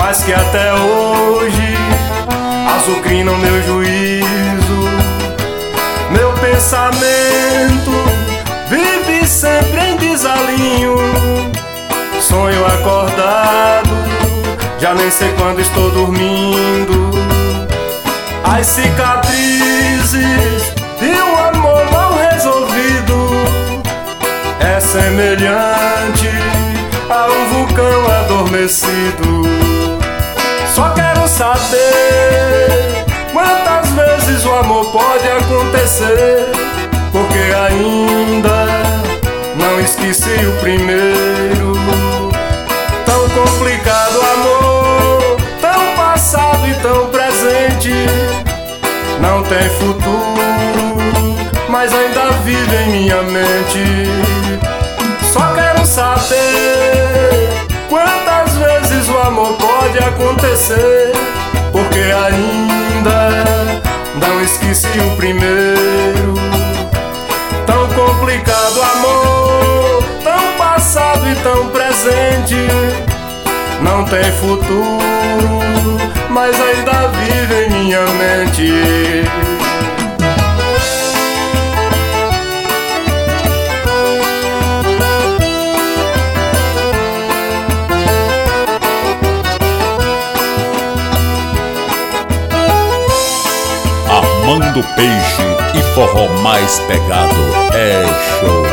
mas que até hoje azucrinam meu juízo. Meu pensamento vive sempre em desalinho. Sonho acordado, já nem sei quando estou dormindo. As cicatrizes de um amor mal resolvido é semelhante a um vulcão adormecido. Só quero saber quantas vezes o amor pode acontecer, porque ainda não esqueci o primeiro. Tão complicado amor, tão passado e tão presente. Não tem futuro, mas ainda vive em minha mente. Só quero saber quantas vezes o amor pode acontecer, porque ainda não esqueci o primeiro. Tão complicado amor, tão passado e tão presente. Não tem futuro, mas ainda vive em minha mente. Armando Peixe e forró mais pegado é show.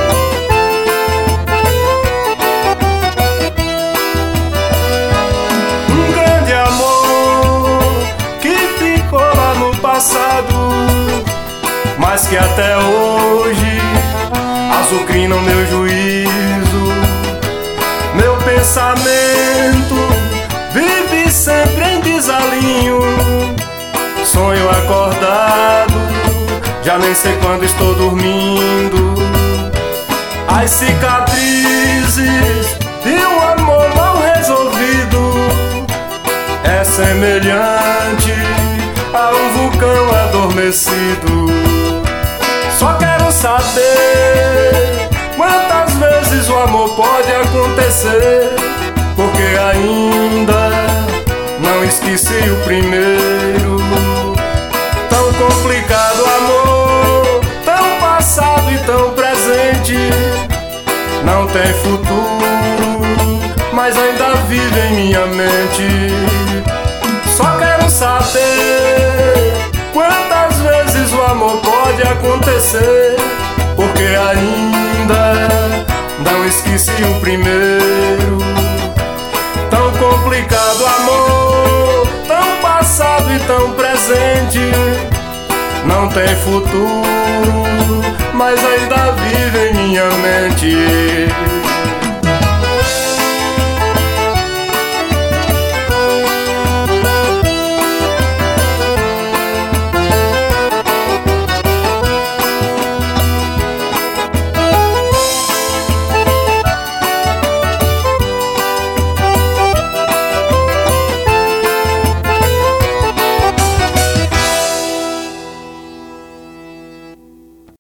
Um grande amor que ficou lá no passado, mas que até hoje azucrinam meu juízo. Meu pensamento vive sempre em desalinho. Sonho acordado, já nem sei quando estou dormindo. As cicatrizes de um amor mal resolvido é semelhante a um vulcão adormecido. Só quero saber quantas vezes o amor pode acontecer, porque ainda não esqueci o primeiro. Tão complicado amor, tão passado e tão presente. Não tem futuro, mas ainda vive em minha mente. Só quero saber quantas vezes o amor pode acontecer, porque ainda não esqueci o primeiro. Tão complicado amor, tão passado e tão presente. Não tem futuro, mas ainda vive em minha mente.